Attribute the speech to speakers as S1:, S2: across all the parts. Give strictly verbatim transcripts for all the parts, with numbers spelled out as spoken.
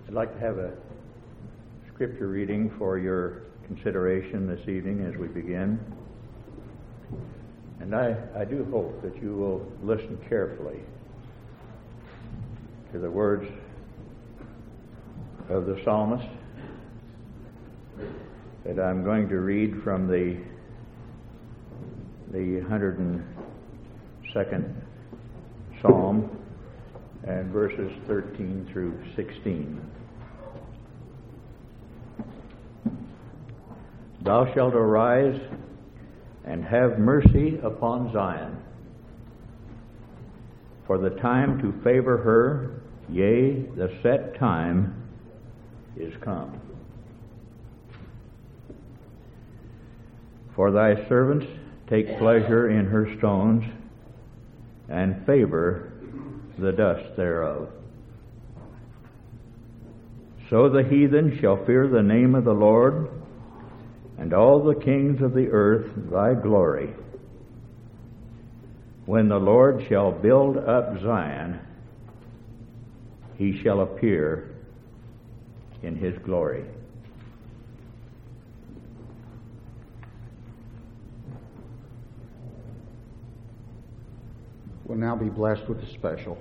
S1: I'd like to have a scripture reading for your consideration this evening as we begin. And I, I do hope that you will listen carefully to the words of the psalmist that I'm going to read from the the one hundred second Psalm and verses thirteen through sixteen. Thou shalt arise and have mercy upon Zion, for the time to favor her, yea, the set time is come. For thy servants take pleasure in her stones, and favor the dust thereof. So the heathen shall fear the name of the Lord, and all the kings of the earth thy glory. When the Lord shall build up Zion, he shall appear in his glory.
S2: We'll now be blessed with the special.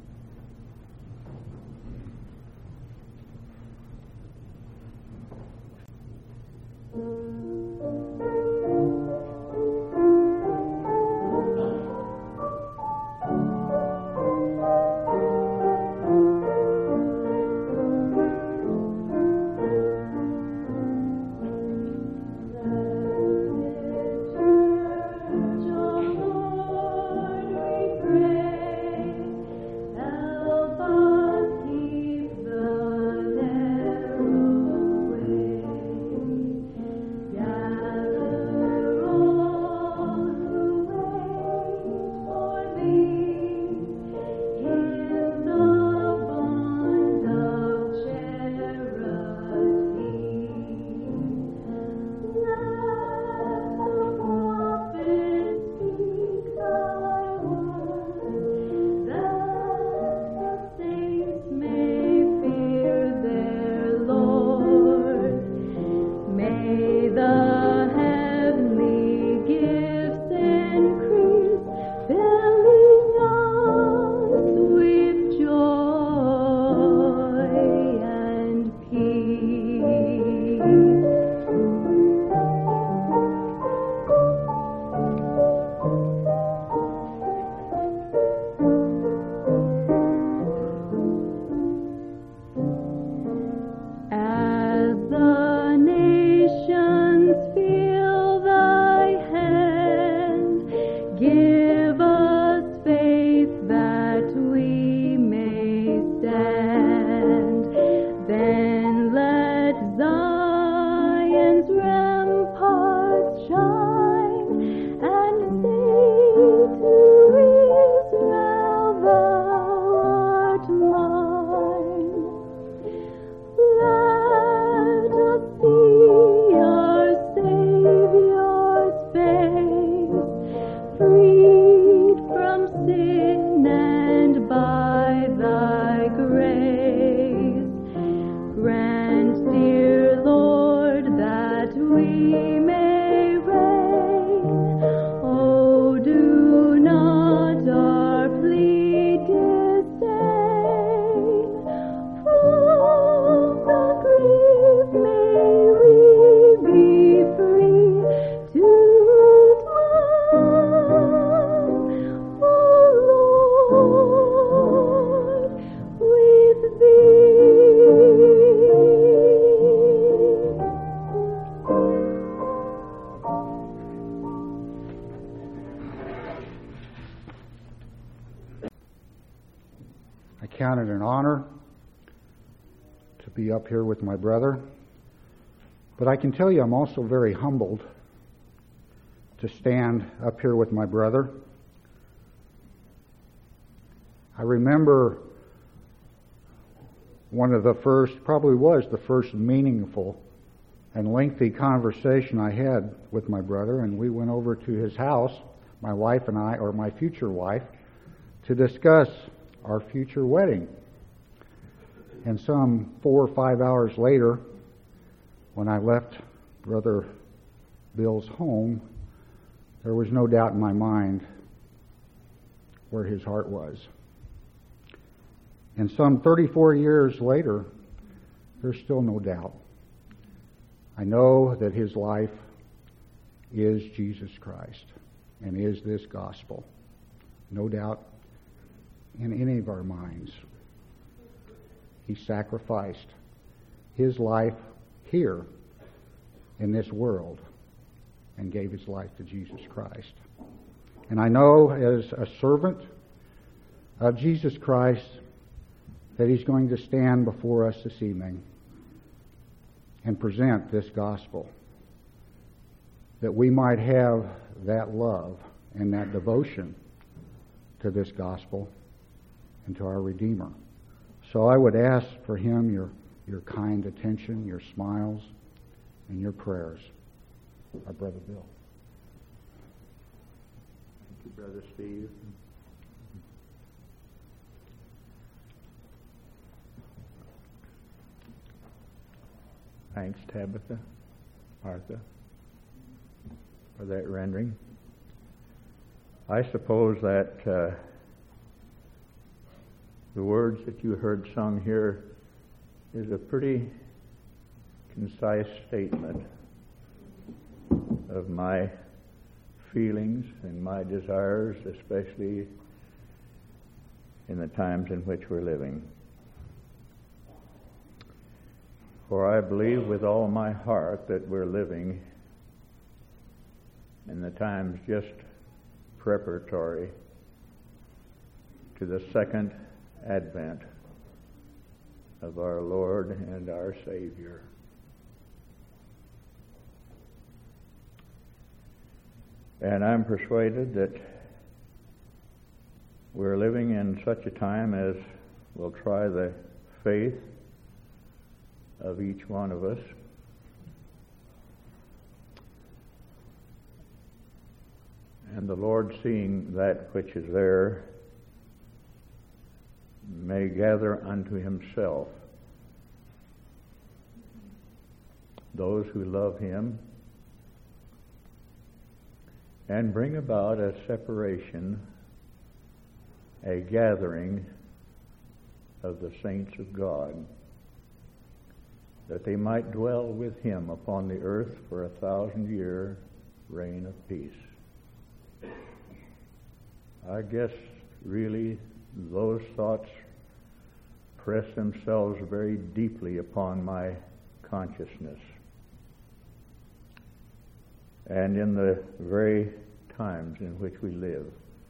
S2: Up here with my brother, but I can tell you I'm also very humbled to stand up here with my brother. I remember one of the first, probably was the first meaningful and lengthy conversation I had with my brother, and we went over to his house, my wife and I, or my future wife, to discuss our future wedding. And some four or five hours later, when I left Brother Bill's home, there was no doubt in my mind where his heart was. And some thirty-four years later, there's still no doubt. I know that his life is Jesus Christ and is this gospel. No doubt in any of our minds. He sacrificed his life here in this world and gave his life to Jesus Christ. And I know as a servant of Jesus Christ that he's going to stand before us this evening and present this gospel, that we might have that love and that devotion to this gospel and to our Redeemer. So I would ask for him your, your kind attention, your smiles, and your prayers. Our Brother Bill.
S1: Thank you, Brother Steve. Thanks, Tabitha, Martha, for that rendering. I suppose that uh, the words that you heard sung here is a pretty concise statement of my feelings and my desires, especially in the times in which we're living. For I believe with all my heart that we're living in the times just preparatory to the second advent of our Lord and our Savior. And I'm persuaded that we're living in such a time as will try the faith of each one of us. And the Lord, seeing that which is there, may gather unto himself those who love him and bring about a separation, a gathering of the saints of God, that they might dwell with him upon the earth for a thousand-year reign of peace. I guess really those thoughts press themselves very deeply upon my consciousness. And in the very times in which we live.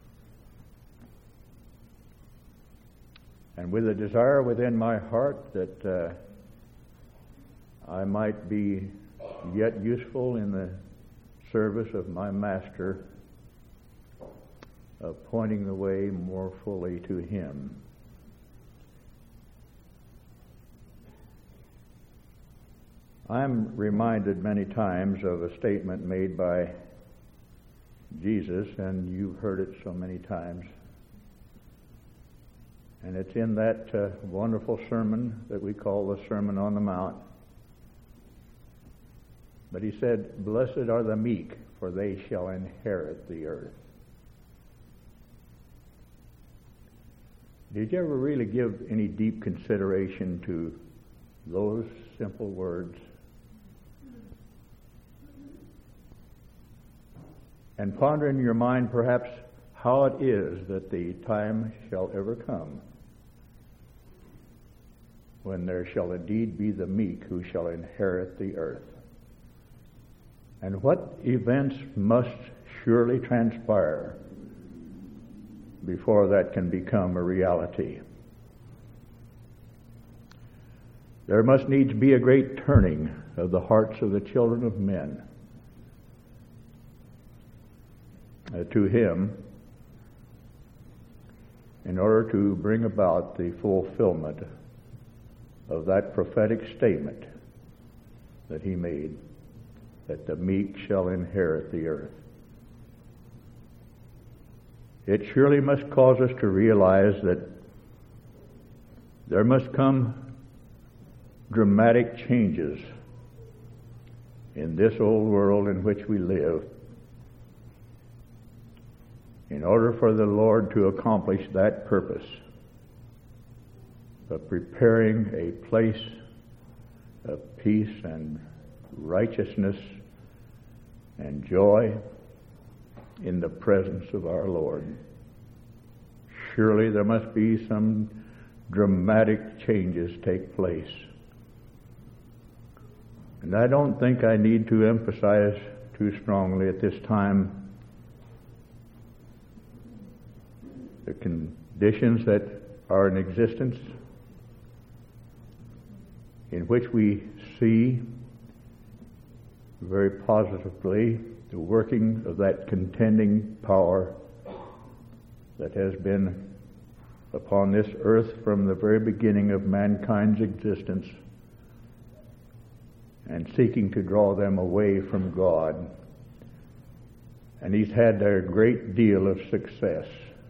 S1: And with a desire within my heart that uh, I might be yet useful in the service of my Master, of pointing the way more fully to him. I'm reminded many times of a statement made by Jesus, and you've heard it so many times. And it's in that uh, wonderful sermon that we call the Sermon on the Mount. But he said, "Blessed are the meek, for they shall inherit the earth." Did you ever really give any deep consideration to those simple words? And ponder in your mind perhaps how it is that the time shall ever come when there shall indeed be the meek who shall inherit the earth. And what events must surely transpire before that can become a reality. There must needs be a great turning of the hearts of the children of men uh, to him in order to bring about the fulfillment of that prophetic statement that he made, that the meek shall inherit the earth. It surely must cause us to realize that there must come dramatic changes in this old world in which we live, in order for the Lord to accomplish that purpose of preparing a place of peace and righteousness and joy in the presence of our Lord. Surely there must be some dramatic changes take place. And I don't think I need to emphasize too strongly at this time the conditions that are in existence in which we see very positively the working of that contending power that has been upon this earth from the very beginning of mankind's existence, and seeking to draw them away from God. And he's had a great deal of success.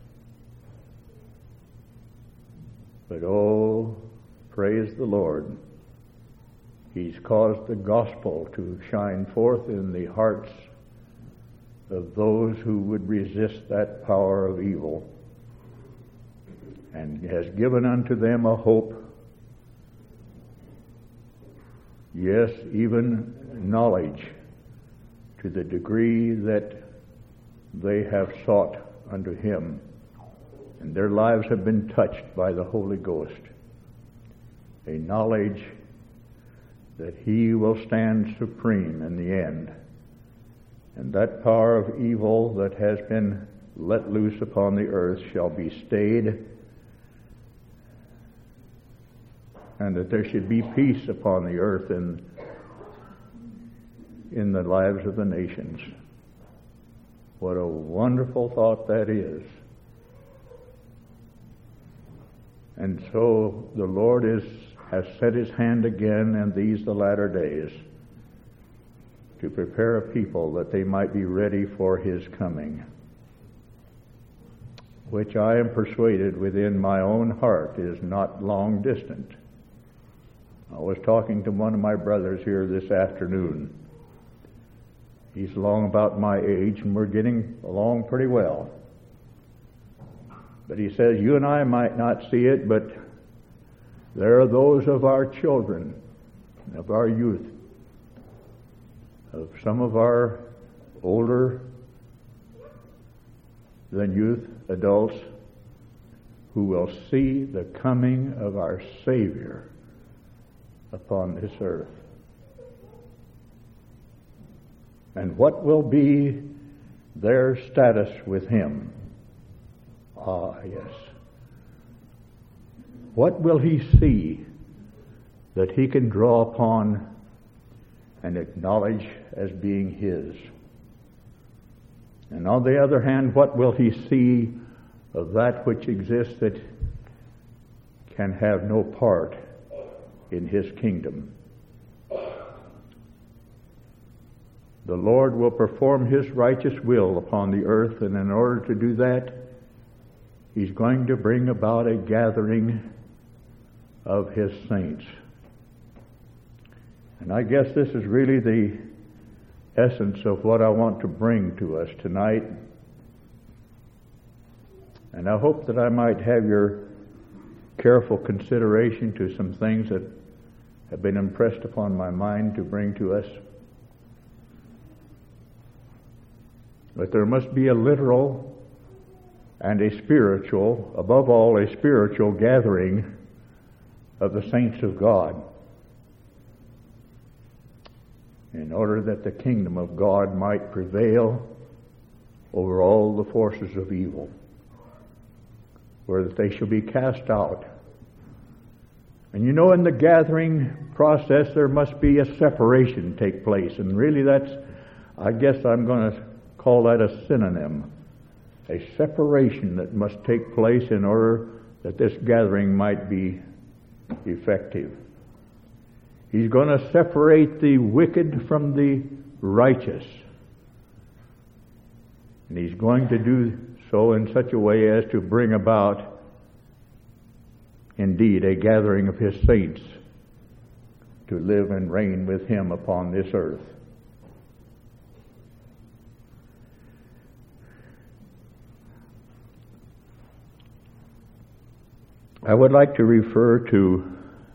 S1: But oh, praise the Lord, he's caused the gospel to shine forth in the hearts of those who would resist that power of evil, and has given unto them a hope, yes, even knowledge, to the degree that they have sought unto him, and their lives have been touched by the Holy Ghost. A knowledge that he will stand supreme in the end, and that power of evil that has been let loose upon the earth shall be stayed, and that there should be peace upon the earth and in the lives of the nations. What a wonderful thought that is. And so the Lord is has set his hand again in these the latter days to prepare a people that they might be ready for his coming, which I am persuaded within my own heart is not long distant. I was talking to one of my brothers here this afternoon. He's along about my age, and we're getting along pretty well. But he says, you and I might not see it, but there are those of our children, of our youth, of some of our older than youth adults, who will see the coming of our Savior upon this earth. And what will be their status with him? Ah, yes. What will he see that he can draw upon and acknowledge as being his? And on the other hand, what will he see of that which exists that can have no part in his kingdom? The Lord will perform his righteous will upon the earth, and in order to do that, he's going to bring about a gathering of his saints. And I guess this is really the essence of what I want to bring to us tonight. And I hope that I might have your careful consideration to some things that have been impressed upon my mind to bring to us. But there must be a literal and a spiritual, above all a spiritual gathering of the saints of God, in order that the kingdom of God might prevail over all the forces of evil, where that they shall be cast out. And you know, in the gathering process there must be a separation take place, and really that's, I guess I'm going to call that a synonym, a separation that must take place in order that this gathering might be effective. He's going to separate the wicked from the righteous. And he's going to do so in such a way as to bring about, indeed, a gathering of his saints to live and reign with him upon this earth. I would like to refer to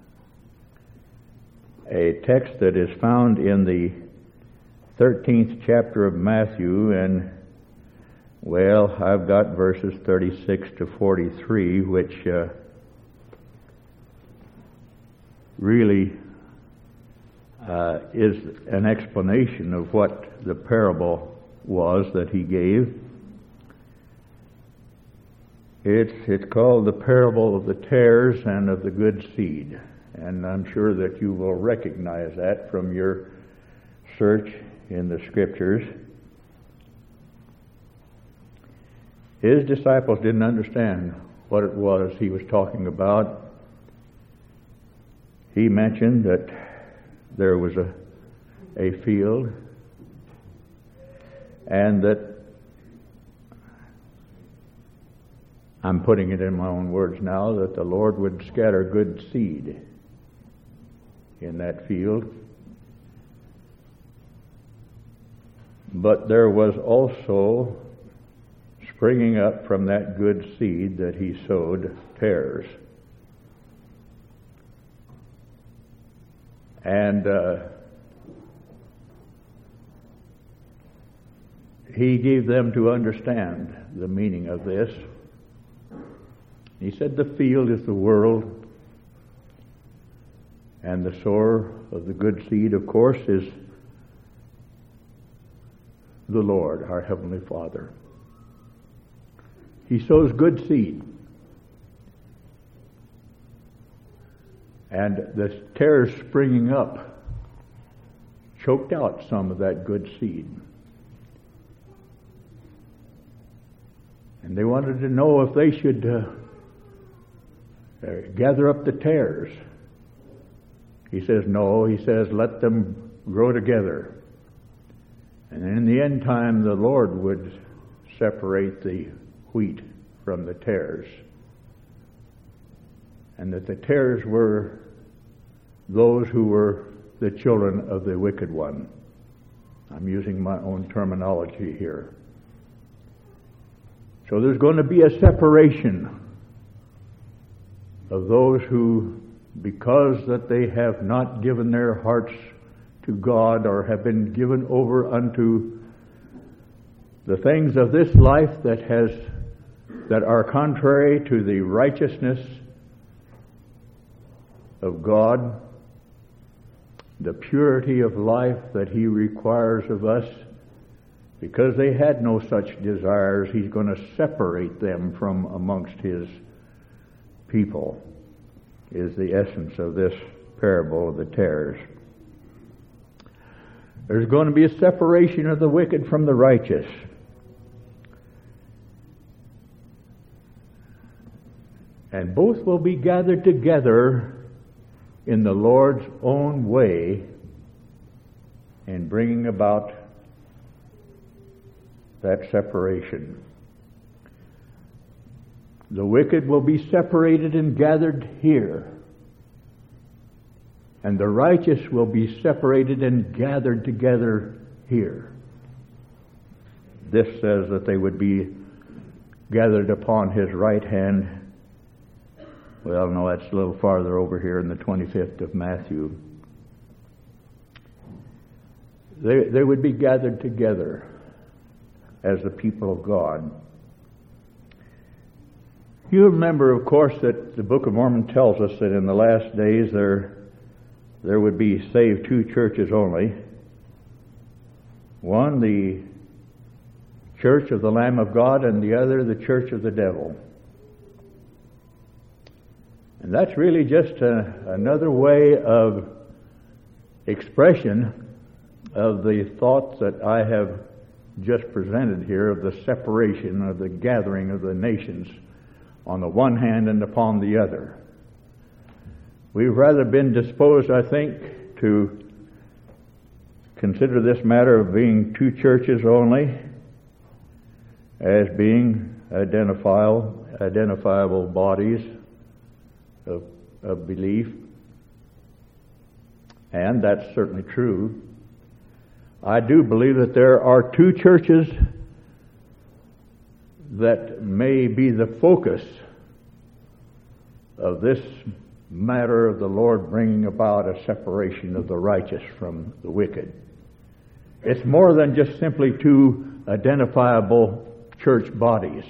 S1: a text that is found in the thirteenth chapter of Matthew, and well, I've got verses thirty-six to forty-three, which uh, really uh, is an explanation of what the parable was that he gave. It's, it's called the parable of the tares and of the good seed. And I'm sure that you will recognize that from your search in the Scriptures. His disciples didn't understand what it was he was talking about. He mentioned that there was a, a field, and that, I'm putting it in my own words now, that the Lord would scatter good seed in that field. But there was also, springing up from that good seed that he sowed, tares. And uh, he gave them to understand the meaning of this. He said the field is the world, and the sower of the good seed, of course, is the Lord, our Heavenly Father. He sows good seed. And the tares springing up choked out some of that good seed. And they wanted to know if they should uh, uh, gather up the tares. He says, no, he says, let them grow together. And in the end time, the Lord would separate the wheat from the tares. And that the tares were those who were the children of the wicked one. I'm using my own terminology here. So there's going to be a separation of those who, because that they have not given their hearts to God or have been given over unto the things of this life that has that are contrary to the righteousness of God, the purity of life that He requires of us, because they had no such desires, He's going to separate them from amongst His people, is the essence of this parable of the tares. There's going to be a separation of the wicked from the righteous. And both will be gathered together in the Lord's own way in bringing about that separation. The wicked will be separated and gathered here, and the righteous will be separated and gathered together here. This says that they would be gathered upon His right hand. Well, no, that's a little farther over here in the twenty-fifth of Matthew. They, they would be gathered together as the people of God. You remember, of course, that the Book of Mormon tells us that in the last days there, there would be saved two churches only. One, the Church of the Lamb of God, and the other, the Church of the Devil. And that's really just a, another way of expression of the thoughts that I have just presented here of the separation of the gathering of the nations on the one hand and upon the other. We've rather been disposed, I think, to consider this matter of being two churches only as being identifiable, identifiable bodies Of, of belief. and that's certainly true. I do believe that there are two churches that may be the focus of this matter of the Lord bringing about a separation of the righteous from the wicked. It's more than just simply two identifiable church bodies.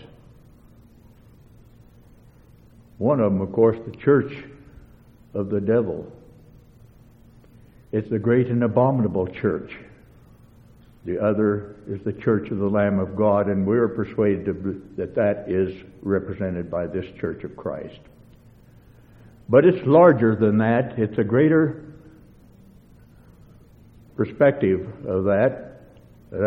S1: One of them, of course, the church of the devil. It's the great and abominable church. The other is the church of the Lamb of God, and we're persuaded that that is represented by this church of Christ. But it's larger than that. It's a greater perspective of that that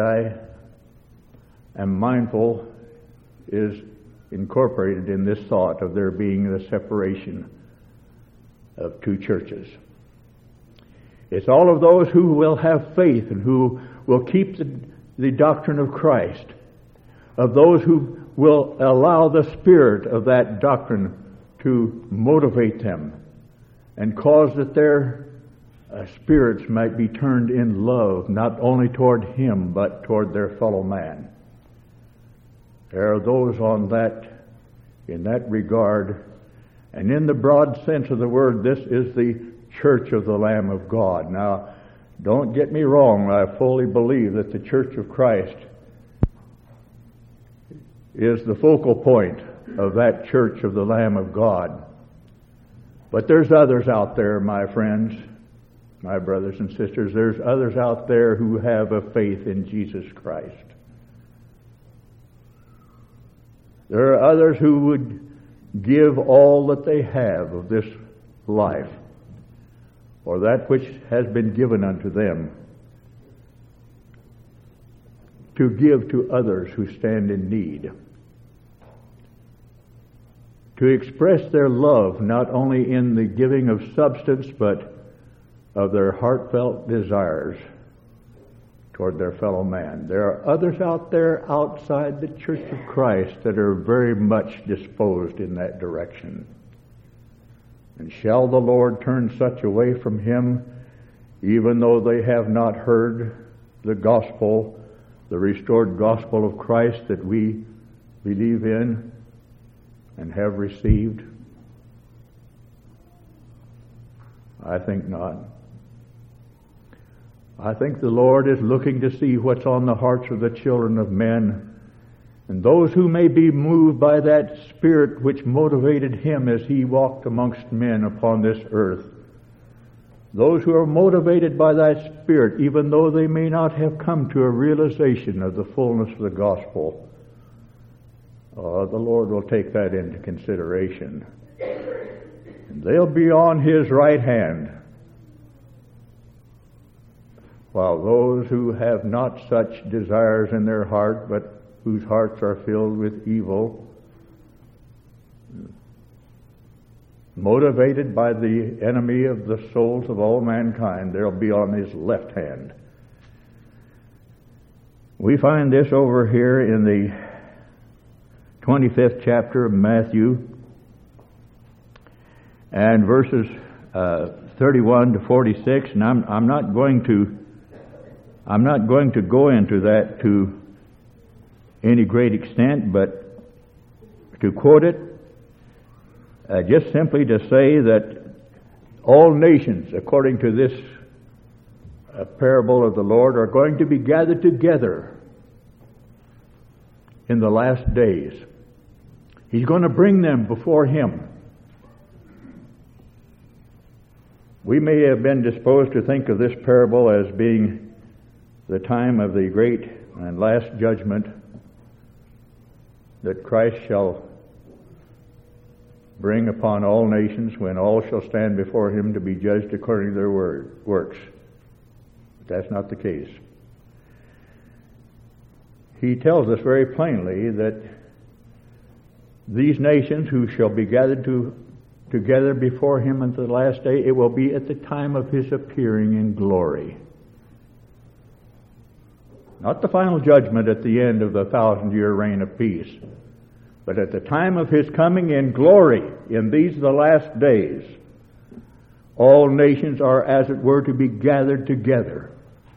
S1: I am mindful is incorporated in this thought of there being the separation of two churches. It's all of those who will have faith and who will keep the, the doctrine of Christ, of those who will allow the spirit of that doctrine to motivate them and cause that their uh, spirits might be turned in love, not only toward Him, but toward their fellow man. There are those on that, in that regard, and in the broad sense of the word, this is the church of the Lamb of God. Now, don't get me wrong, I fully believe that the church of Christ is the focal point of that church of the Lamb of God. But there's others out there, my friends, my brothers and sisters, there's others out there who have a faith in Jesus Christ. There are others who would give all that they have of this life, or that which has been given unto them, to give to others who stand in need. To express their love not only in the giving of substance, but of their heartfelt desires toward their fellow man. There are others out there outside the Church of Christ that are very much disposed in that direction. And shall the Lord turn such away from Him, even though they have not heard the gospel, the restored gospel of Christ that we believe in and have received? I think not. I think the Lord is looking to see what's on the hearts of the children of men, and those who may be moved by that Spirit which motivated Him as He walked amongst men upon this earth. Those who are motivated by that Spirit, even though they may not have come to a realization of the fullness of the gospel, uh, the Lord will take that into consideration. And they'll be on His right hand, while those who have not such desires in their heart, but whose hearts are filled with evil, motivated by the enemy of the souls of all mankind, they'll be on His left hand. We find this over here in the twenty-fifth chapter of Matthew, and verses uh, thirty-one to forty-six, and I'm, I'm not going to I'm not going to go into that to any great extent, but to quote it, uh, just simply to say that all nations, according to this uh, parable of the Lord, are going to be gathered together in the last days. He's going to bring them before Him. We may have been disposed to think of this parable as being the time of the great and last judgment, that Christ shall bring upon all nations, when all shall stand before Him to be judged according to their word, works. But that's not the case. He tells us very plainly that these nations who shall be gathered to, together before Him unto the last day, it will be at the time of His appearing in glory. Not the final judgment at the end of the thousand-year reign of peace, but at the time of His coming in glory, in these the last days, All nations are, as it were, to be gathered together.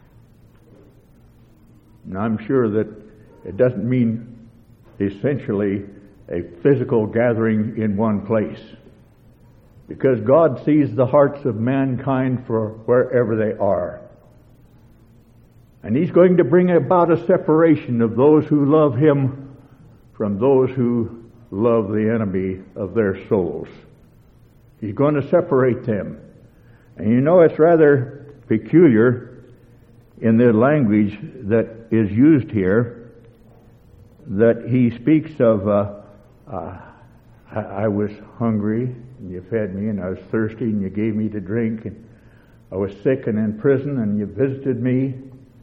S1: And I'm sure that it doesn't mean essentially a physical gathering in one place, because God sees the hearts of mankind for wherever they are. And He's going to bring about a separation of those who love Him from those who love the enemy of their souls. He's going to separate them. And you know, it's rather peculiar in the language that is used here that He speaks of, uh, uh, I, I was hungry and you fed me, and I was thirsty and you gave me to drink, and I was sick and in prison and you visited me.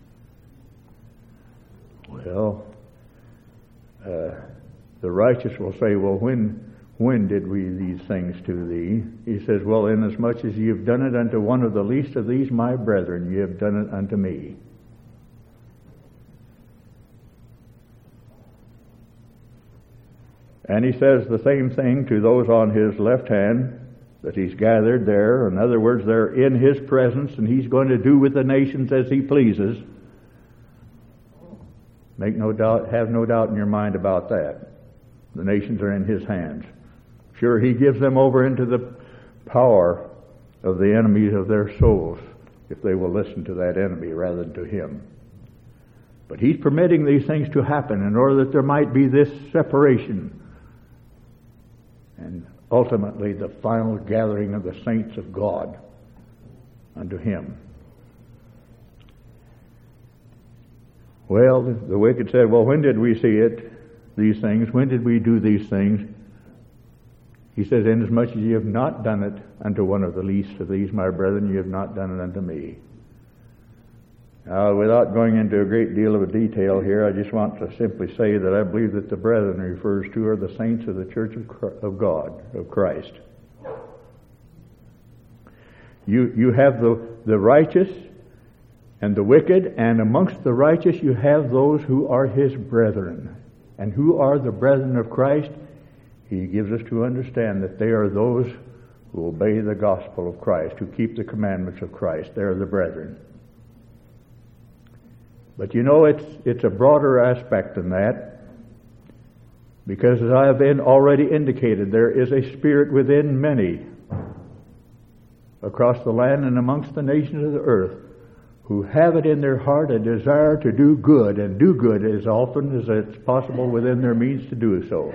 S1: Well, uh, the righteous will say, well, when when did we these things to thee? He says, well, inasmuch as ye have done it unto one of the least of these my brethren, ye have done it unto me. And He says the same thing to those on His left hand, that He's gathered there. In other words, they're in His presence, and He's going to do with the nations as He pleases. Make no doubt, have no doubt in your mind about that. The nations are in His hands. Sure, He gives them over into the power of the enemies of their souls, if they will listen to that enemy rather than to Him. But He's permitting these things to happen in order that there might be this separation, and ultimately the final gathering of the saints of God unto Him. Well, the wicked said, well, when did we see it, these things? When did we do these things? He says, inasmuch as ye have not done it unto one of the least of these my brethren, ye have not done it unto me. Now, without going into a great deal of a detail here, I just want to simply say that I believe that the brethren refers to are the saints of the church of, of God, of Christ. You, you have the, the righteous and the wicked, and amongst the righteous you have those who are His brethren. And who are the brethren of Christ? He gives us to understand that they are those who obey the gospel of Christ, who keep the commandments of Christ. They are the brethren. But you know, it's it's a broader aspect than that, because as I have been already indicated, there is a spirit within many across the land and amongst the nations of the earth who have it in their heart a desire to do good, and do good as often as it's possible within their means to do so.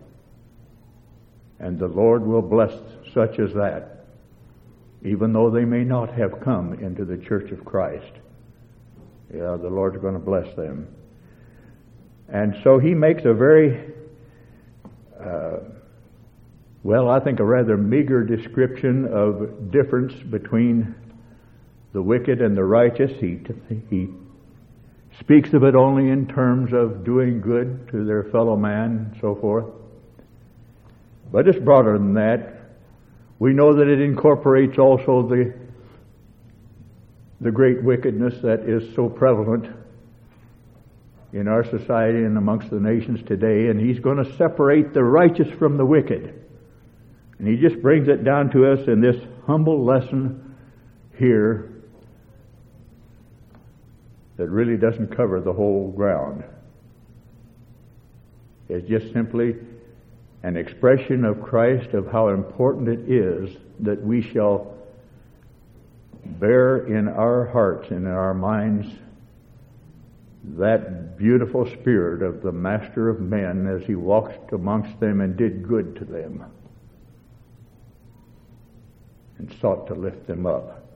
S1: And the Lord will bless such as that, even though they may not have come into the church of Christ. Yeah, the Lord's going to bless them. And so He makes a very, uh, well, I think a rather meager description of difference between the wicked and the righteous. He, he speaks of it only in terms of doing good to their fellow man and so forth. But it's broader than that. We know that it incorporates also the the great wickedness that is so prevalent in our society and amongst the nations today, and He's going to separate the righteous from the wicked. And He just brings it down to us in this humble lesson here that really doesn't cover the whole ground. It's just simply an expression of Christ, of how important it is that we shall bear in our hearts and in our minds that beautiful spirit of the Master of men as He walked amongst them and did good to them and sought to lift them up.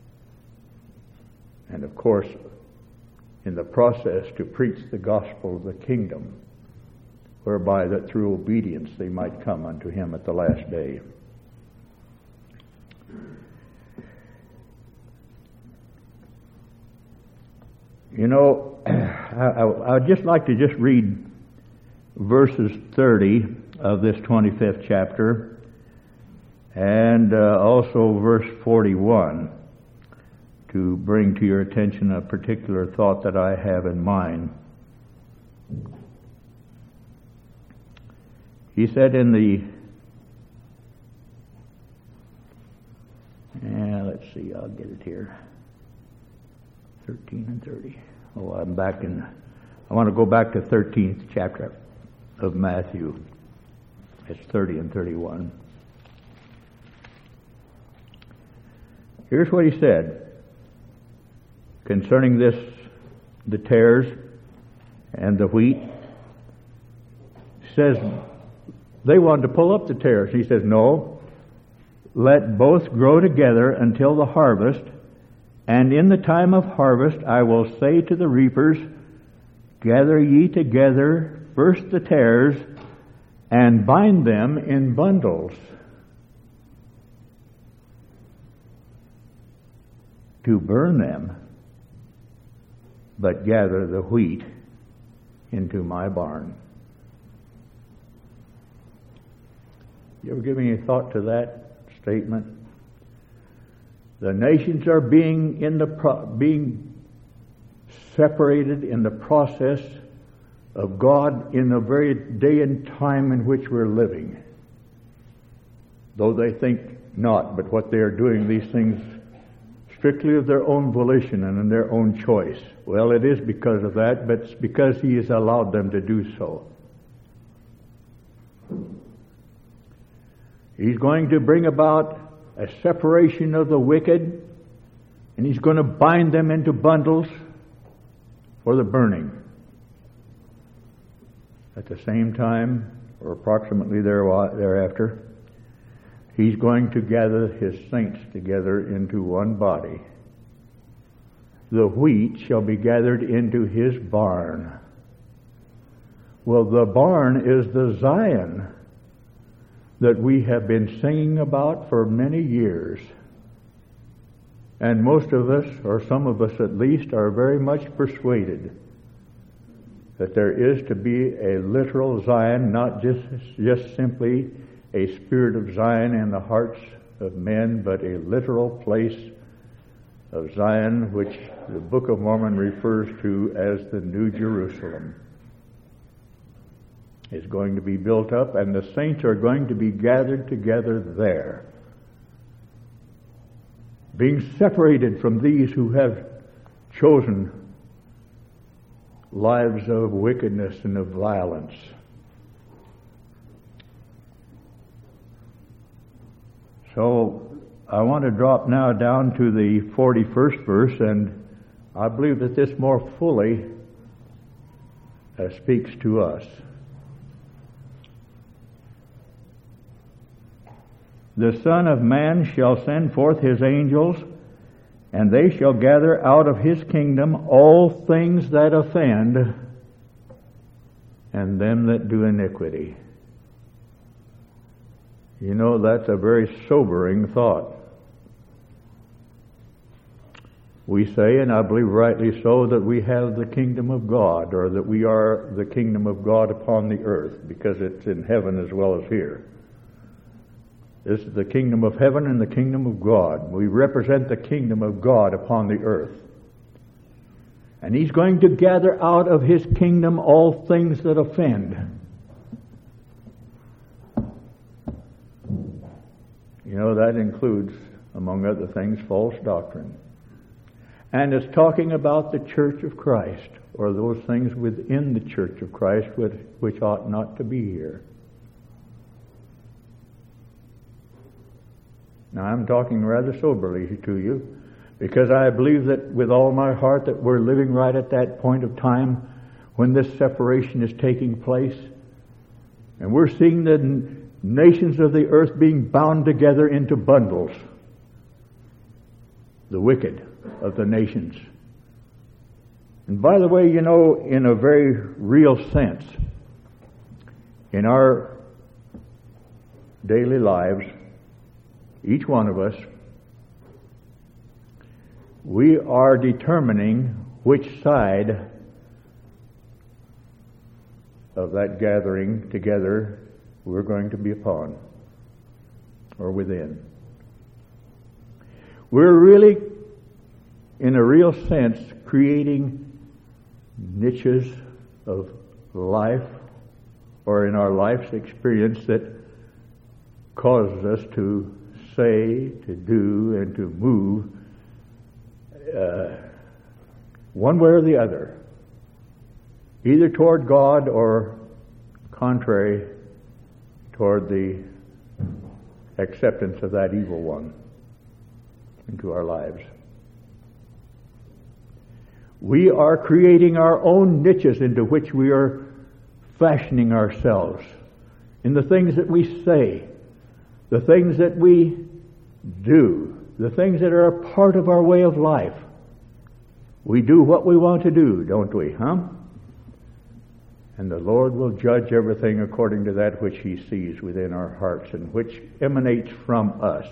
S1: And of course, in the process, to preach the gospel of the kingdom, whereby that through obedience they might come unto Him at the last day. You know, I, I'd just like to just read verses thirty of this twenty-fifth chapter, and uh, also verse forty-one, to bring to your attention a particular thought that I have in mind. He said in the And let's see, I'll get it here. thirteen and thirty. Oh, I'm back in, I want to go back to thirteenth chapter of Matthew. It's thirty and thirty-one. Here's what he said concerning this, the tares and the wheat. He says, they wanted to pull up the tares. He says, no, let both grow together until the harvest, and in the time of harvest I will say to the reapers, gather ye together first the tares, and bind them in bundles to burn them, but gather the wheat into my barn. You ever give any thought to that statement? The nations are being in the pro- being separated in the process of God in the very day and time in which we're living. Though they think not, but what they are doing, these things strictly of their own volition and in their own choice. Well, it is because of that, but it's because He has allowed them to do so. He's going to bring about a separation of the wicked, and He's going to bind them into bundles for the burning. At the same time, or approximately thereafter, He's going to gather His saints together into one body. The wheat shall be gathered into His barn. Well, the barn is the Zion that we have been singing about for many years. And most of us, or some of us at least, are very much persuaded that there is to be a literal Zion, not just, just simply a spirit of Zion in the hearts of men, but a literal place of Zion, which the Book of Mormon refers to as the New Jerusalem, is going to be built up, and the saints are going to be gathered together there, being separated from these who have chosen lives of wickedness and of violence. So I want to drop now down to the forty-first verse, and I believe that this more fully uh, speaks to us. The Son of Man shall send forth His angels, and they shall gather out of His kingdom all things that offend, and them that do iniquity. You know, that's a very sobering thought. We say, and I believe rightly so, that we have the kingdom of God, or that we are the kingdom of God upon the earth, because it's in heaven as well as here. This is the kingdom of heaven and the kingdom of God. We represent the kingdom of God upon the earth. And He's going to gather out of His kingdom all things that offend. You know, that includes, among other things, false doctrine. And it's talking about the Church of Christ, or those things within the Church of Christ which, which ought not to be here. Now, I'm talking rather soberly to you, because I believe that with all my heart that we're living right at that point of time when this separation is taking place, and we're seeing the n- nations of the earth being bound together into bundles. The wicked of the nations. And by the way, you know, in a very real sense, in our daily lives, each one of us, we are determining which side of that gathering together we're going to be upon or within. We're really, in a real sense, creating niches of life, or in our life's experience, that causes us to say, to do, and to move uh, one way or the other, either toward God or contrary toward the acceptance of that evil one into our lives. We are creating our own niches into which we are fashioning ourselves in the things that we say, the things that we do, the things that are a part of our way of life. We do what we want to do, don't we, huh? And the Lord will judge everything according to that which He sees within our hearts and which emanates from us.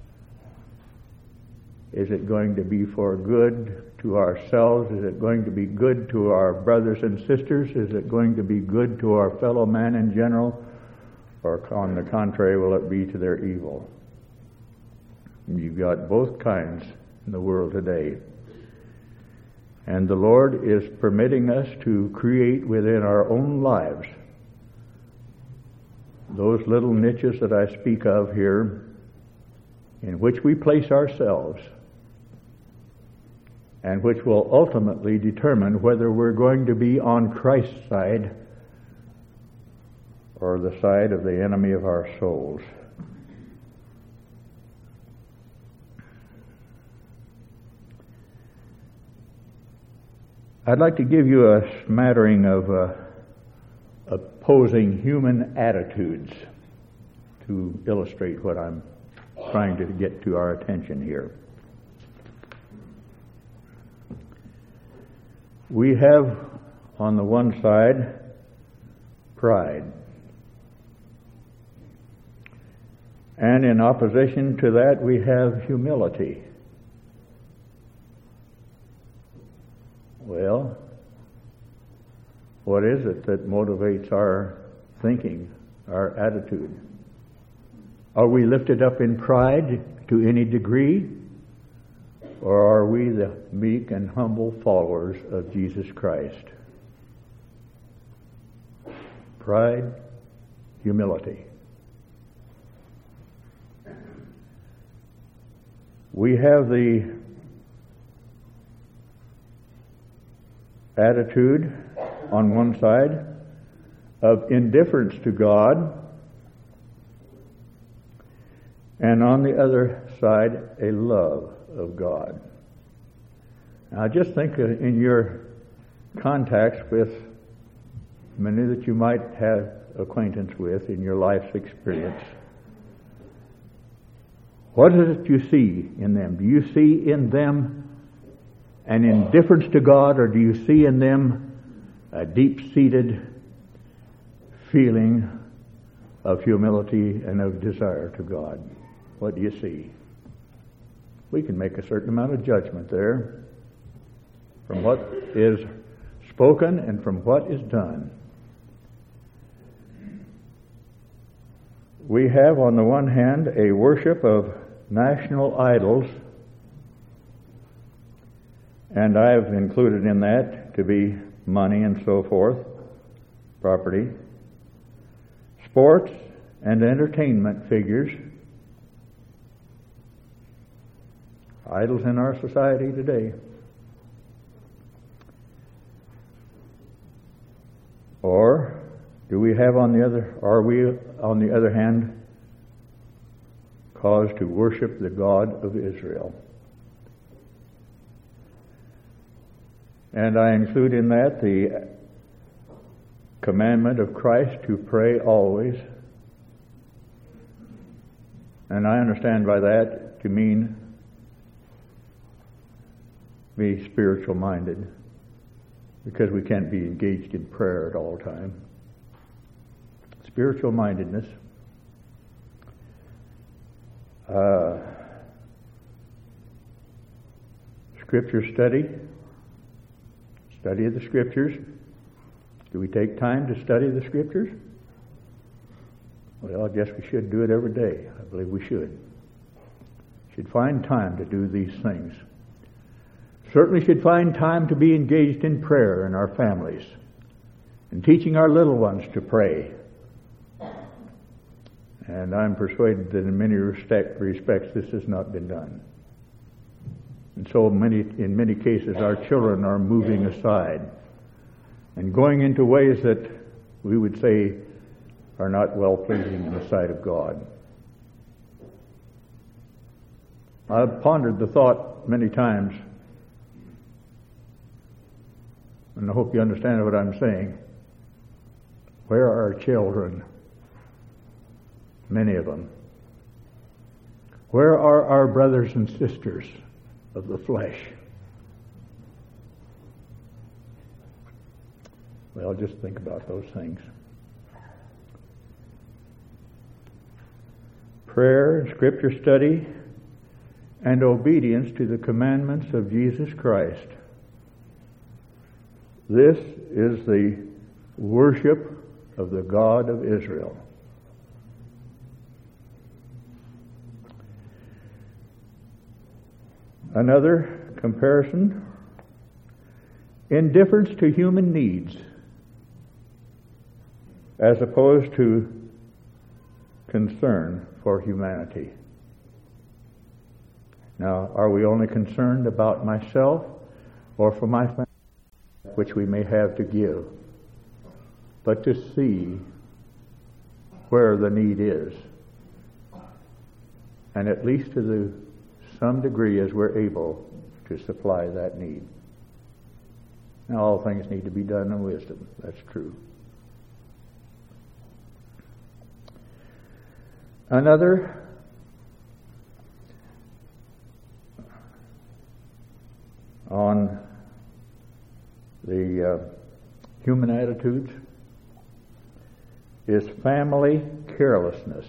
S1: Is it going to be for good to ourselves? Is it going to be good to our brothers and sisters? Is it going to be good to our fellow man in general? Or on the contrary, will it be to their evil? You've got both kinds in the world today. And the Lord is permitting us to create within our own lives those little niches that I speak of here, in which we place ourselves, and which will ultimately determine whether we're going to be on Christ's side or the side of the enemy of our souls. I'd like to give you a smattering of uh, opposing human attitudes to illustrate what I'm trying to get to our attention here. We have, on the one side, pride. And in opposition to that, we have humility. Well, what is it that motivates our thinking, our attitude? Are we lifted up in pride to any degree? Or are we the meek and humble followers of Jesus Christ? Pride, humility. We have the attitude on one side of indifference to God, and on the other side a love of God. Now just think in your contacts with many that you might have acquaintance with in your life's experience. What is it you see in them? Do you see in them an indifference to God, or do you see in them a deep-seated feeling of humility and of desire to God? What do you see? We can make a certain amount of judgment there from what is spoken and from what is done. We have, on the one hand, a worship of national idols, and I have included in that to be money and so forth, property, sports and entertainment figures, idols in our society today. Or do we have on the other, are we on the other hand caused to worship the God of Israel? And I include in that the commandment of Christ to pray always. And I understand by that to mean be spiritual minded, because we can't be engaged in prayer at all time. Spiritual mindedness. Uh, scripture study. Study of the Scriptures. Do we take time to study the Scriptures? Well, I guess we should do it every day. I believe we should. Should find time to do these things. Certainly should find time to be engaged in prayer in our families and teaching our little ones to pray And I'm persuaded that in many respect, respects this has not been done. And so many, in many cases, our children are moving aside and going into ways that we would say are not well-pleasing in the sight of God. I've pondered the thought many times, and I hope you understand what I'm saying. Where are our children? Many of them. Where are our brothers and sisters of the flesh? Well, just think about those things. Prayer, Scripture study, and obedience to the commandments of Jesus Christ. This is the worship of the God of Israel. Another comparison, indifference to human needs as opposed to concern for humanity. Now, are we only concerned about myself or for my family, which we may have to give, but to see where the need is, and at least to the some degree as we're able to supply that need. Now, all things need to be done in wisdom. That's true. Another on the uh, human attitudes is family carelessness.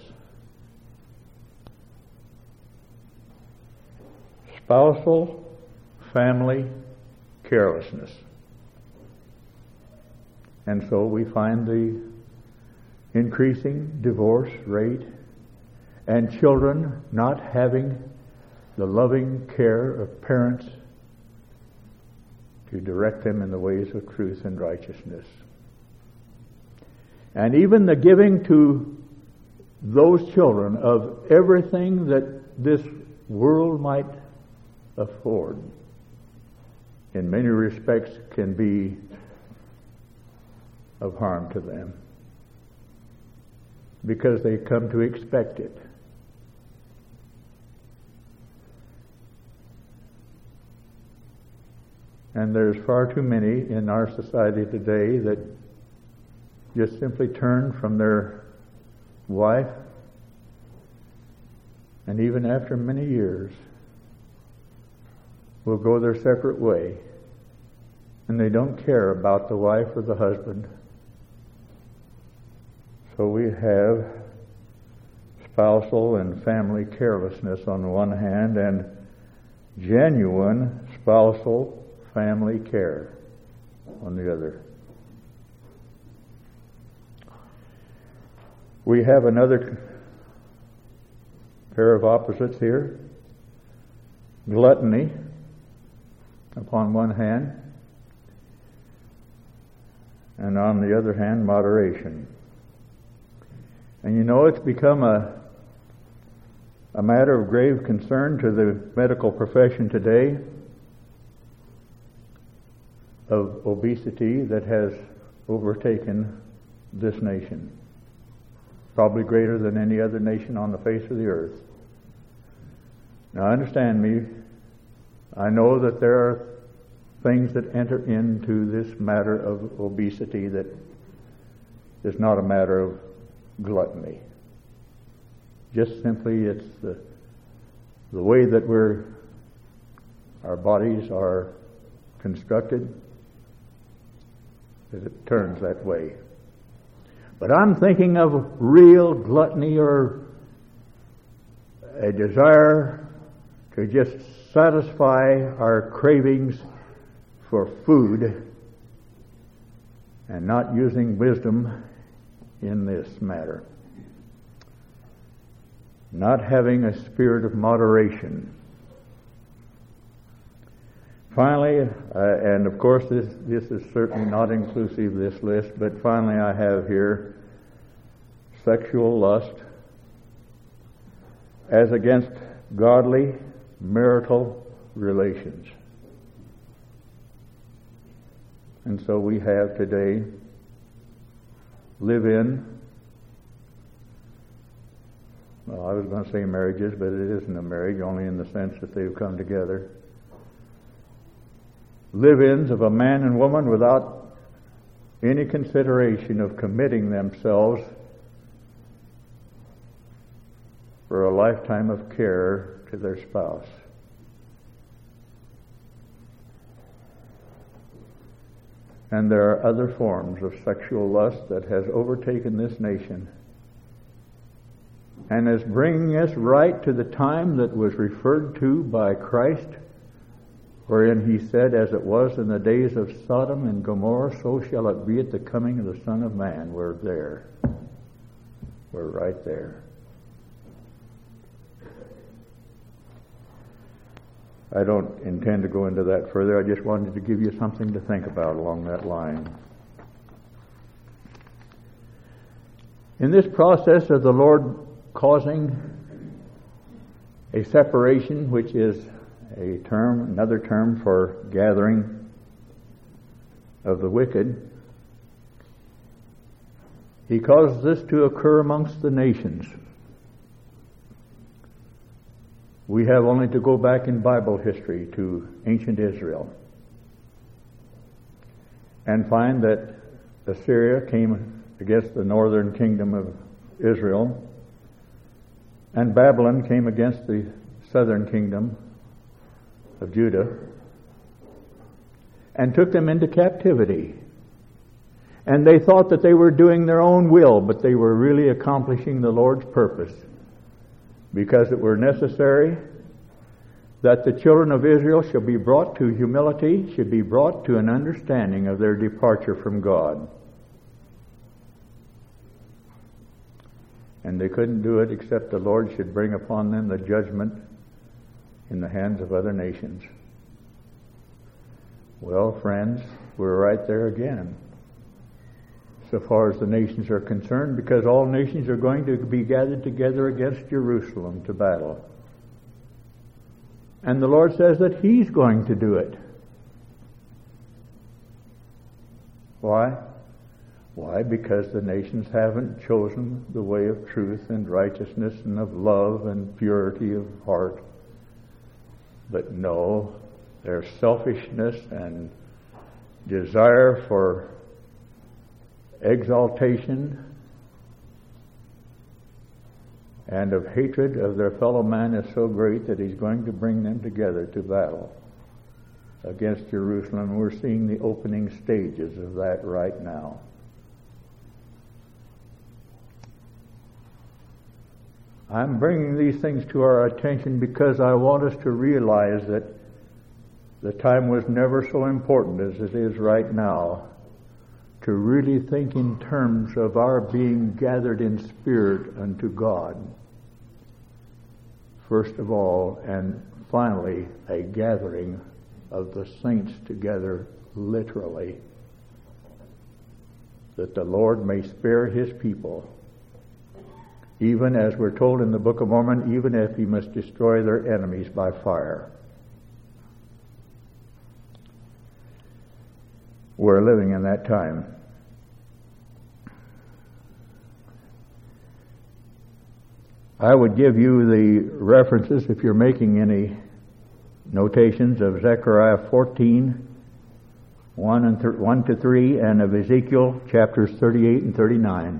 S1: Spousal family carelessness. And so we find the increasing divorce rate and children not having the loving care of parents to direct them in the ways of truth and righteousness. And even the giving to those children of everything that this world might afford, in many respects, can be of harm to them because they come to expect it. And there's far too many in our society today that just simply turn from their wife, and even after many years will go their separate way, and they don't care about the wife or the husband. So we have spousal and family carelessness on the one hand, and genuine spousal family care on the other. We have another pair of opposites here. Gluttony upon one hand, and on the other hand, moderation. And you know, it's become a a matter of grave concern to the medical profession today of obesity that has overtaken this nation, probably greater than any other nation on the face of the earth. Now, understand me, I know that there are things that enter into this matter of obesity that is not a matter of gluttony. Just simply it's the the way that we're our bodies are constructed, that it turns that way. But I'm thinking of real gluttony, or a desire to just satisfy our cravings for food and not using wisdom in this matter. Not having a spirit of moderation. Finally, uh, and of course this, this is certainly not inclusive of this list, but finally I have here sexual lust as against godly marital relations. And so we have today live-in, well, I was going to say marriages, but it isn't a marriage, only in the sense that they've come together. Live-ins of a man and woman without any consideration of committing themselves for a lifetime of care to their spouse. And there are other forms of sexual lust that has overtaken this nation and is bringing us right to the time that was referred to by Christ, wherein he said, as it was in the days of Sodom and Gomorrah, so shall it be at the coming of the Son of Man. We're there. We're right there. I don't intend to go into that further. I just wanted to give you something to think about along that line. In this process of the Lord causing a separation, which is a term, another term for gathering of the wicked, he caused this to occur amongst the nations. We have only to go back in Bible history to ancient Israel and find that Assyria came against the northern kingdom of Israel, and Babylon came against the southern kingdom of Judah and took them into captivity. And they thought that they were doing their own will, but they were really accomplishing the Lord's purpose, because it were necessary that the children of Israel should be brought to humility, should be brought to an understanding of their departure from God. And they couldn't do it except the Lord should bring upon them the judgment in the hands of other nations. Well, friends, we're right there again, so far as the nations are concerned, because all nations are going to be gathered together against Jerusalem to battle. And the Lord says that He's going to do it. Why? Why? Because the nations haven't chosen the way of truth and righteousness and of love and purity of heart. But no, their selfishness and desire for exaltation and of hatred of their fellow man is so great that He's going to bring them together to battle against Jerusalem. We're seeing the opening stages of that right now. I'm bringing these things to our attention because I want us to realize that the time was never so important as it is right now to really think in terms of our being gathered in spirit unto God, first of all, and finally a gathering of the saints together literally, that the Lord may spare His people, even as we're told in the Book of Mormon, even if He must destroy their enemies by fire. We're living in that time. I would give you the references, if you're making any notations, of Zechariah fourteen, one, and th- one to three, and of Ezekiel chapters thirty-eight and thirty-nine.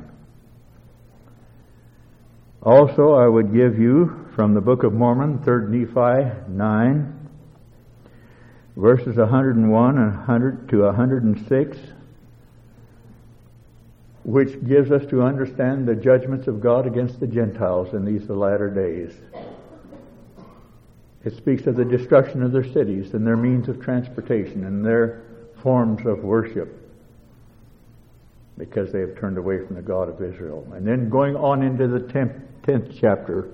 S1: Also, I would give you from the Book of Mormon, Third Nephi nine, verses one hundred one and one hundred to one hundred six, which gives us to understand the judgments of God against the Gentiles in these the latter days. It speaks of the destruction of their cities and their means of transportation and their forms of worship, because they have turned away from the God of Israel. And then going on into the tenth, tenth chapter,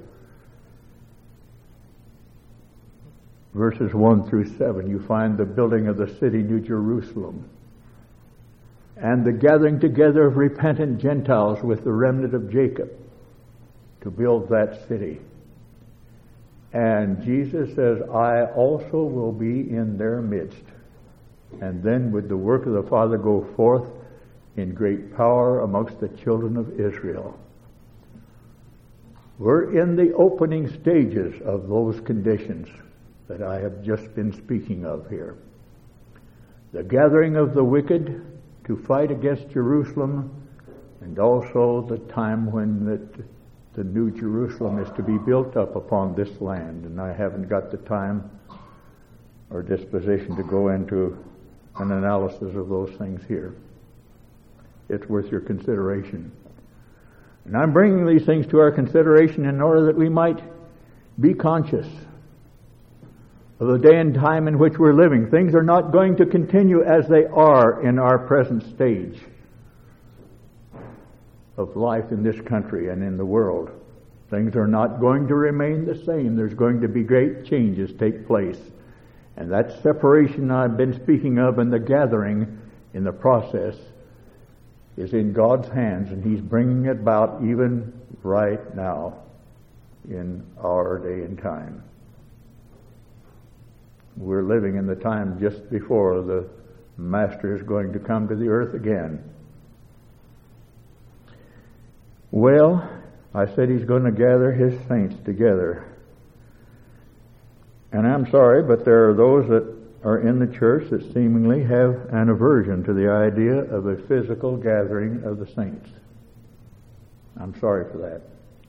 S1: verses one through seven, you find the building of the city, New Jerusalem, and the gathering together of repentant Gentiles with the remnant of Jacob to build that city. And Jesus says, I also will be in their midst. And then would the work of the Father go forth in great power amongst the children of Israel. We're in the opening stages of those conditions that I have just been speaking of here. The gathering of the wicked to fight against Jerusalem, and also the time when the, the new Jerusalem is to be built up upon this land. And I haven't got the time or disposition to go into an analysis of those things here. It's worth your consideration. And I'm bringing these things to our consideration in order that we might be conscious of the day and time in which we're living. Things are not going to continue as they are in our present stage of life in this country and in the world. Things are not going to remain the same. There's going to be great changes take place. And that separation I've been speaking of and the gathering in the process is in God's hands, and He's bringing it about even right now in our day and time. We're living in the time just before the Master is going to come to the earth again. Well, I said He's going to gather His saints together. And I'm sorry, but there are those that are in the church that seemingly have an aversion to the idea of a physical gathering of the saints. I'm sorry for that.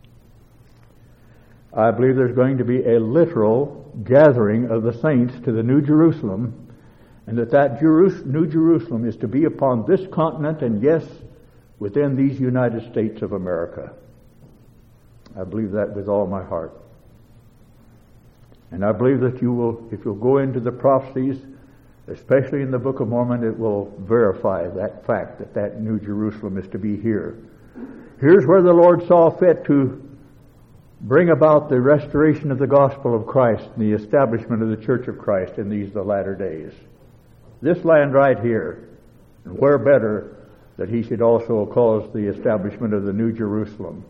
S1: I believe there's going to be a literal gathering of the saints to the New Jerusalem, and that that Jerus- New Jerusalem is to be upon this continent, and yes, within these United States of America. I believe that with all my heart. And I believe that you will, if you'll go into the prophecies, especially in the Book of Mormon, it will verify that fact that that New Jerusalem is to be here. Here's where the Lord saw fit to bring about the restoration of the gospel of Christ and the establishment of the Church of Christ in these the latter days. This land right here, and where better that He should also cause the establishment of the New Jerusalem,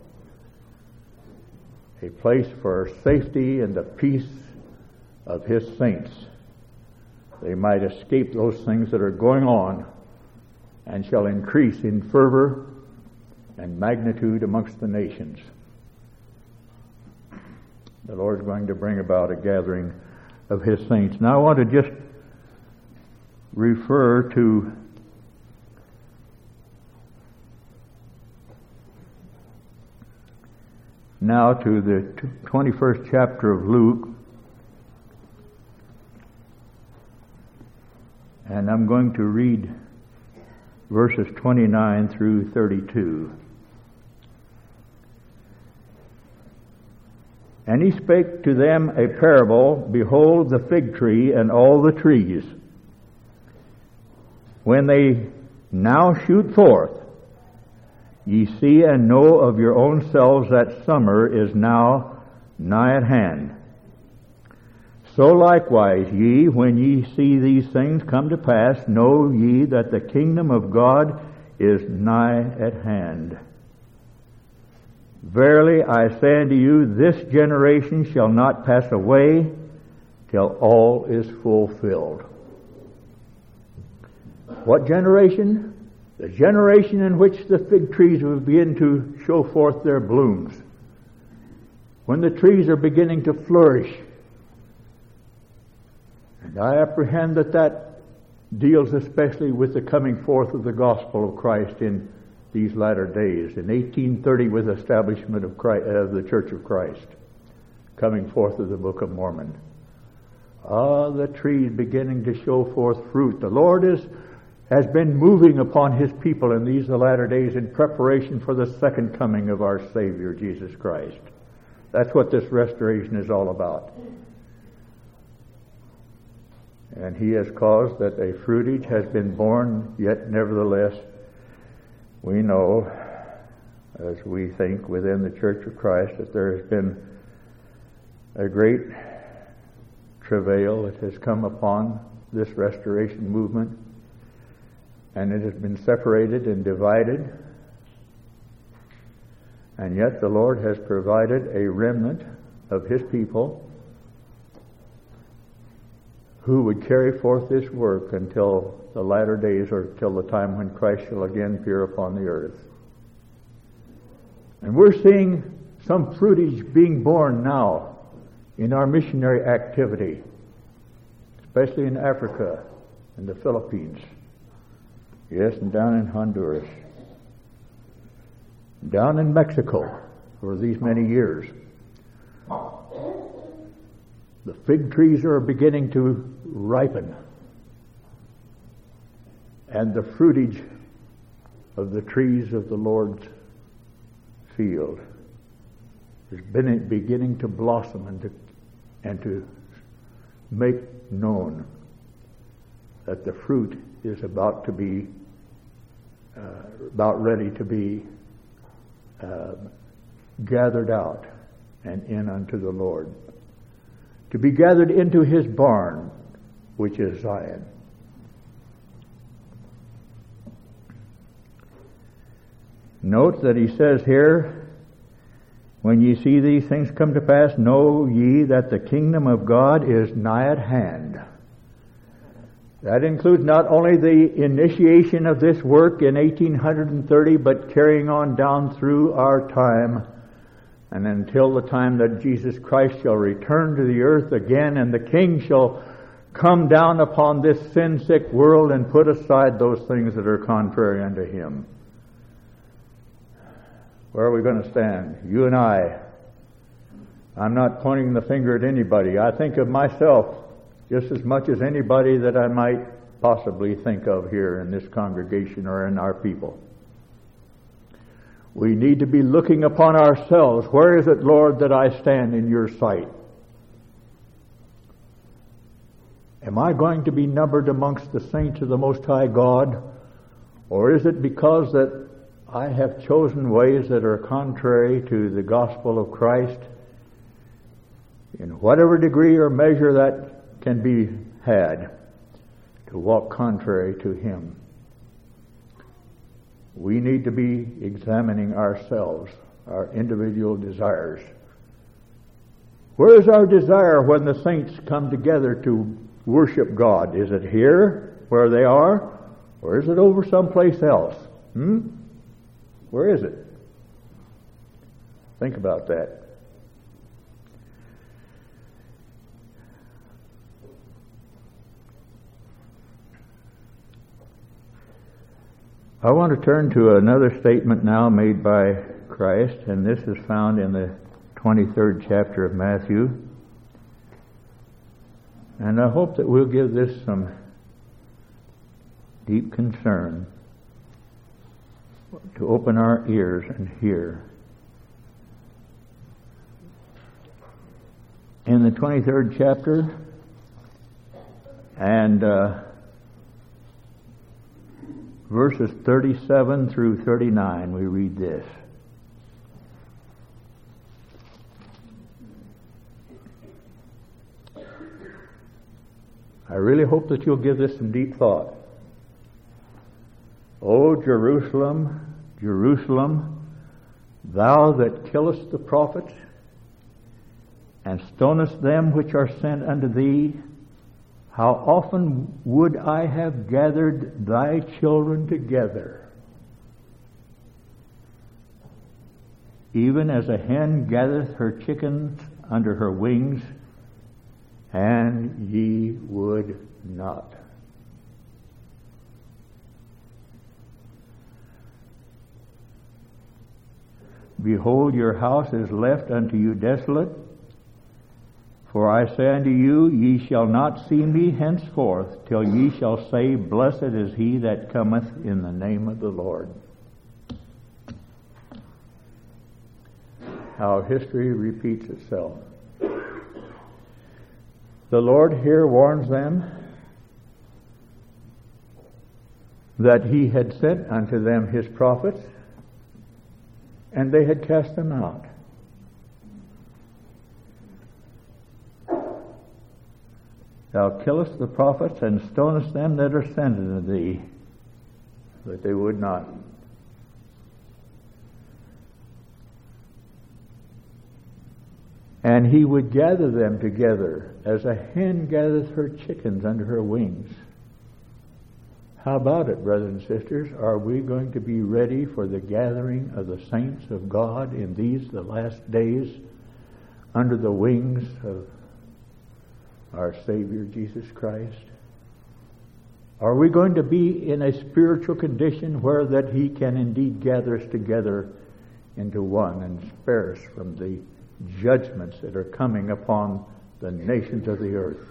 S1: a place for safety and the peace of His saints. They might escape those things that are going on and shall increase in fervor and magnitude amongst the nations. The Lord's going to bring about a gathering of His saints. Now I want to just refer to now to the twenty-first chapter of Luke. And I'm going to read verses twenty-nine through thirty-two. And He spake to them a parable, behold the fig tree and all the trees. When they now shoot forth, ye see and know of your own selves that summer is now nigh at hand. So likewise ye, when ye see these things come to pass, know ye that the kingdom of God is nigh at hand. Verily I say unto you, this generation shall not pass away till all is fulfilled. What generation? The generation in which the fig trees will begin to show forth their blooms. When the trees are beginning to flourish. And I apprehend that that deals especially with the coming forth of the gospel of Christ in these latter days. In eighteen thirty, with the establishment of, Christ, of the Church of Christ, coming forth of the Book of Mormon. Ah, the trees beginning to show forth fruit. The Lord is, has been moving upon His people in these the latter days in preparation for the second coming of our Savior, Jesus Christ. That's what this restoration is all about. And He has caused that a fruitage has been born, yet nevertheless we know, as we think within the Church of Christ, that there has been a great travail that has come upon this restoration movement, and it has been separated and divided, and yet the Lord has provided a remnant of His people who would carry forth this work until the latter days, or till the time when Christ shall again appear upon the earth. And we're seeing some fruitage being born now in our missionary activity, especially in Africa and the Philippines. Yes, and down in Honduras. Down in Mexico for these many years. The fig trees are beginning to ripen. And the fruitage of the trees of the Lord's field is beginning to blossom and to, and to make known that the fruit is about to be, uh, about ready to be uh, gathered out and in unto the Lord. To be gathered into His barn, which is Zion. Note that he says here, when ye see these things come to pass, know ye that the kingdom of God is nigh at hand. That includes not only the initiation of this work in eighteen thirty, but carrying on down through our time, and until the time that Jesus Christ shall return to the earth again, and the King shall come down upon this sin-sick world and put aside those things that are contrary unto Him. Where are we going to stand? You and I. I'm not pointing the finger at anybody. I think of myself just as much as anybody that I might possibly think of here in this congregation or in our people. We need to be looking upon ourselves. Where is it, Lord, that I stand in your sight? Am I going to be numbered amongst the saints of the Most High God? Or is it because that I have chosen ways that are contrary to the gospel of Christ, in whatever degree or measure that can be had, to walk contrary to Him? We need to be examining ourselves, our individual desires. Where is our desire when the saints come together to worship God? Is it here, where they are, or is it over someplace else? Hmm? Where is it? Think about that. I want to turn to another statement now made by Christ, and this is found in the twenty-third chapter of Matthew. And I hope that we'll give this some deep concern, to open our ears and hear. In the twenty-third chapter, and uh, verses thirty-seven through thirty-nine, we read this. I really hope that you'll give this some deep thought. O Jerusalem, Jerusalem, thou that killest the prophets, and stonest them which are sent unto thee, how often would I have gathered thy children together, even as a hen gathereth her chickens under her wings, and ye would not. Behold, your house is left unto you desolate. For I say unto you, ye shall not see me henceforth, till ye shall say, Blessed is he that cometh in the name of the Lord. How history repeats itself. The Lord here warns them that He had sent unto them His prophets, and they had cast them out. Thou killest the prophets and stonest them that are sent unto thee, but they would not. And he would gather them together as a hen gathers her chickens under her wings. How about it, brothers and sisters? Are we going to be ready for the gathering of the saints of God in these, the last days, under the wings of our Savior Jesus Christ? Are we going to be in a spiritual condition where that he can indeed gather us together into one and spare us from the judgments that are coming upon the nations of the earth?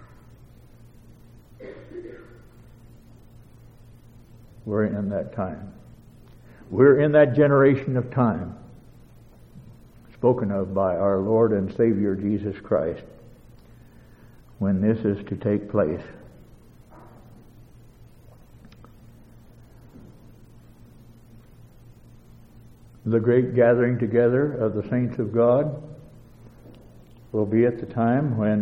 S1: We're in that time. We're in that generation of time spoken of by our Lord and Savior Jesus Christ when this is to take place. The great gathering together of the saints of God will be at the time when,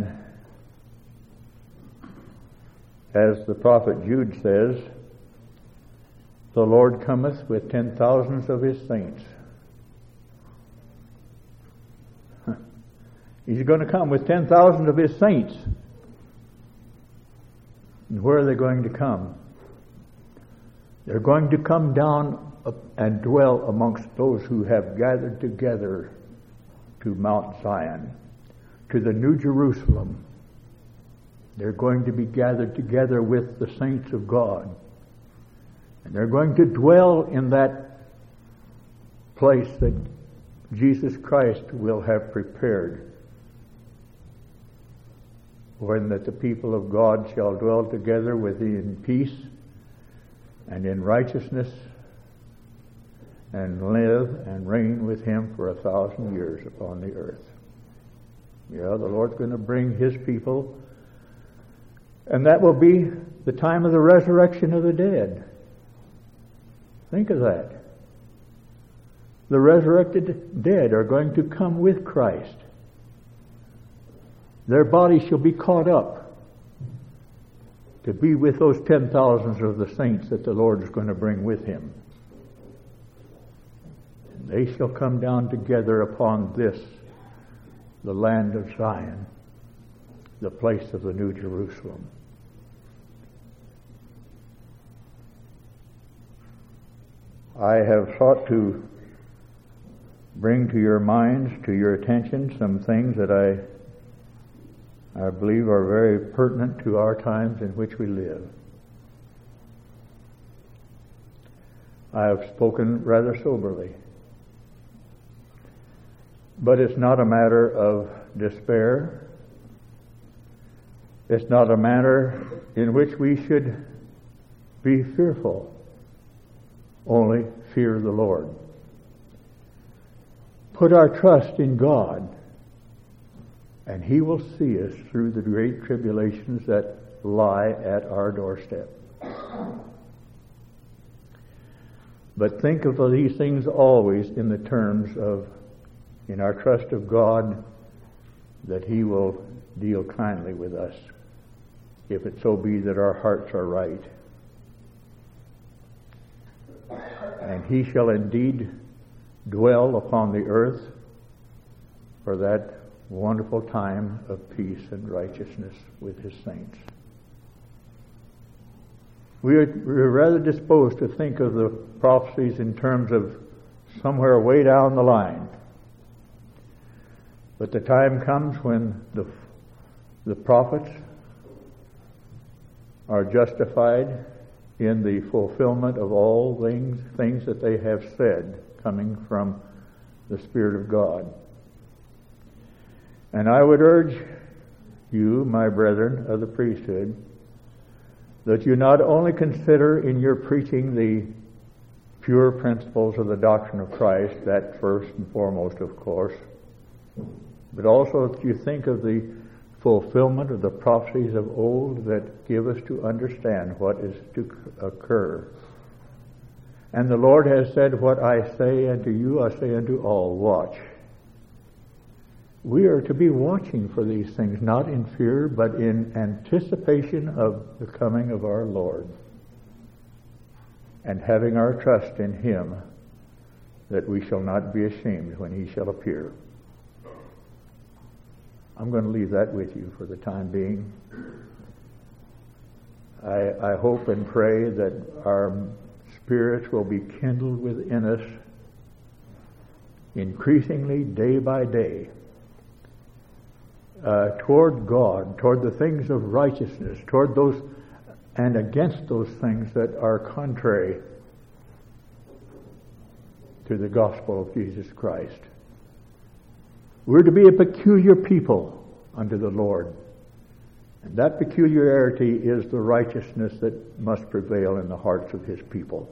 S1: as the prophet Jude says, the Lord cometh with ten thousands of his saints. He's going to come with ten thousand of his saints. And where are they going to come? They're going to come down and dwell amongst those who have gathered together to Mount Zion, to the New Jerusalem. They're going to be gathered together with the saints of God. And they're going to dwell in that place that Jesus Christ will have prepared, when that the people of God shall dwell together with thee in peace and in righteousness, and live and reign with him for a thousand years upon the earth. Yeah, the Lord's going to bring his people, and that will be the time of the resurrection of the dead. Think of that. The resurrected dead are going to come with Christ. Their bodies shall be caught up to be with those ten thousands of the saints that the Lord is going to bring with him. And they shall come down together upon this, the land of Zion, the place of the New Jerusalem. I have sought to bring to your minds, to your attention, some things that I I believe are very pertinent to our times in which we live. I have spoken rather soberly. But it's not a matter of despair. It's not a matter in which we should be fearful. Only fear the Lord. Put our trust in God, and he will see us through the great tribulations that lie at our doorstep. But think of these things always in the terms of, in our trust of God, that he will deal kindly with us, if it so be that our hearts are right. And he shall indeed dwell upon the earth for that wonderful time of peace and righteousness with his saints. We are, we're rather disposed to think of the prophecies in terms of somewhere way down the line. But the time comes when the, the prophets are justified in the fulfillment of all things, things that they have said coming from the Spirit of God. And I would urge you, my brethren of the priesthood, that you not only consider in your preaching the pure principles of the doctrine of Christ, that first and foremost, of course, but also that you think of the fulfillment of the prophecies of old that give us to understand what is to occur. And the Lord has said, what I say unto you, I say unto all, watch. We are to be watching for these things, not in fear, but in anticipation of the coming of our Lord, and having our trust in him, that we shall not be ashamed when he shall appear. I'm going to leave that with you for the time being. I, I hope and pray that our spirits will be kindled within us increasingly day by day uh, toward God, toward the things of righteousness, toward those and against those things that are contrary to the gospel of Jesus Christ. We're to be a peculiar people unto the Lord. And that peculiarity is the righteousness that must prevail in the hearts of His people.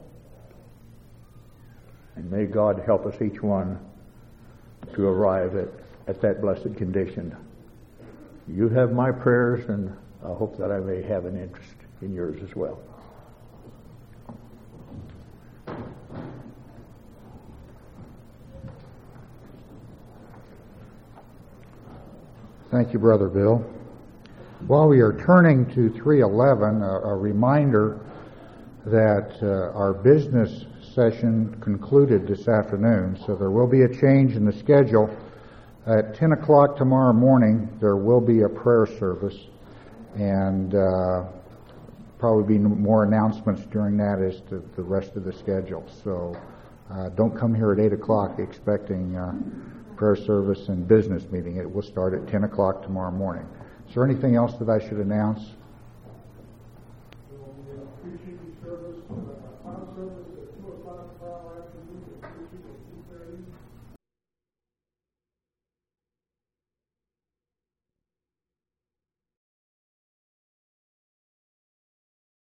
S1: And may God help us each one to arrive at, at that blessed condition. You have my prayers, and I hope that I may have an interest in yours as well.
S2: Thank you, Brother Bill. While we are turning to three eleven, a, a reminder that uh, our business session concluded this afternoon, so there will be a change in the schedule. At ten o'clock tomorrow morning, there will be a prayer service, and uh, probably be more announcements during that as to the rest of the schedule. So uh, don't come here at eight o'clock expecting uh, prayer service and business meeting. It will start at ten o'clock tomorrow morning. Is there anything else that I should announce?